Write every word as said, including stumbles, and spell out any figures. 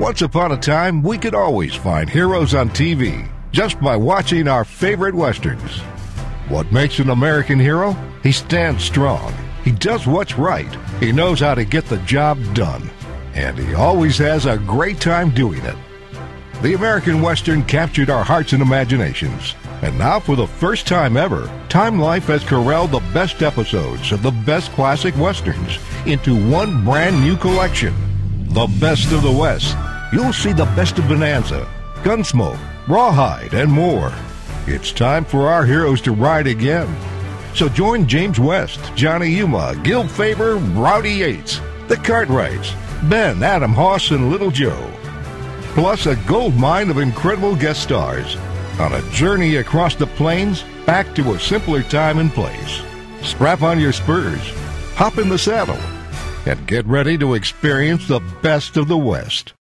Once upon a time, we could always find heroes on T V just by watching our favorite westerns. What makes an American hero? He stands strong. He does what's right. He knows how to get the job done. And he always has a great time doing it. The American Western captured our hearts and imaginations. And now, for the first time ever, Time Life has corralled the best episodes of the best classic westerns into one brand new collection. The Best of the West. You'll see the best of Bonanza, Gunsmoke, Rawhide, and more. It's time for our heroes to ride again. So join James West, Johnny Yuma, Gil Favor, Rowdy Yates, the Cartwrights, Ben, Adam Hoss, and Little Joe. Plus a gold mine of incredible guest stars on a journey across the plains back to a simpler time and place. Strap on your spurs, hop in the saddle, and get ready to experience the best of the West.